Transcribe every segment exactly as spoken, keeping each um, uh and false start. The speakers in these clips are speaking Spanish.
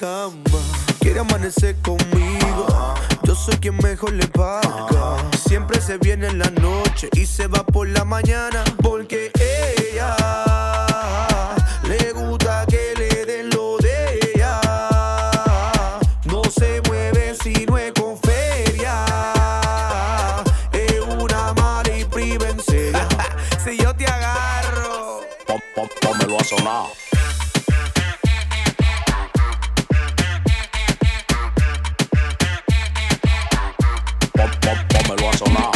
cama, quiere amanecer conmigo. Yo soy quien mejor le paga. Siempre se viene en la noche y se va por la mañana, porque ella le gusta que le den lo de ella. No se mueve si no es con feria. Es una mala y priva en serio. Si yo te agarro, pom, pom, pómelo a sonar. Pom, pom, pómelo a sonar.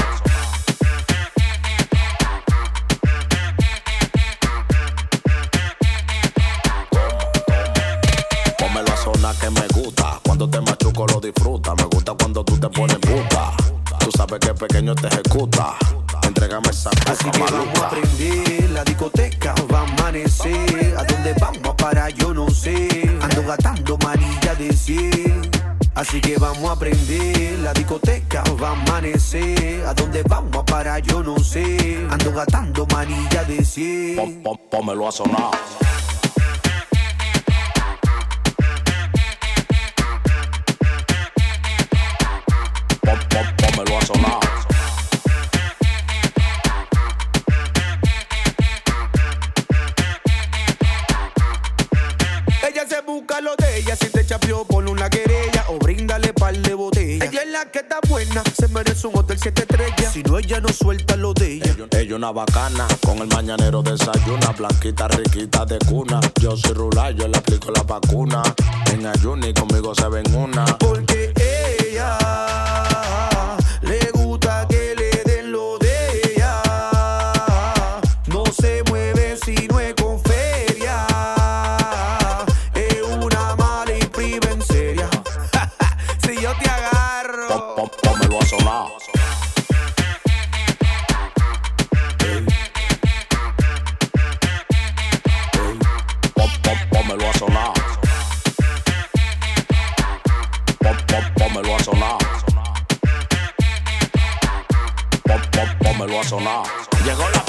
Pómelo a sonar que me gusta. Cuando te machuco lo disfruta. Me gusta cuando tú te pones puta. Tú sabes que pequeño te ejecuta. Entrégame esa cosa. Así que vamos a prender la discoteca, va a amanecer. ¿A dónde vamos a parar? Yo no sé. Ando gastando manilla de cien. Así que vamos a prender la discoteca, va a amanecer. ¿A dónde vamos a parar? Yo no sé. Ando gastando manilla de cien. Pom, pom, pómelo a sonar. Pom, pom, pómelo a sonar. Ella se busca lo de ella, si te chapeó ponle una querella o bríndale par de botella. Ella es la que está buena, se merece un hotel siete estrellas. Si no, ella no suelta lo de ella. Ella, ella una bacana, con el mañanero desayuna. Blanquita, riquita de cuna. Yo soy rural, yo le aplico la vacuna. En ayuno y conmigo se ven una. Porque ella le gusta que le den lo de ella. No se mueve si no es con feria. Es una mala y priva en serio. Si yo te agarro, Pom, pom, pómelo a sonar. Pom, pom, pómelo a sonar. Pom, pom, pómelo a sonar. Pom, pom, pómelo a sonar. Llegó la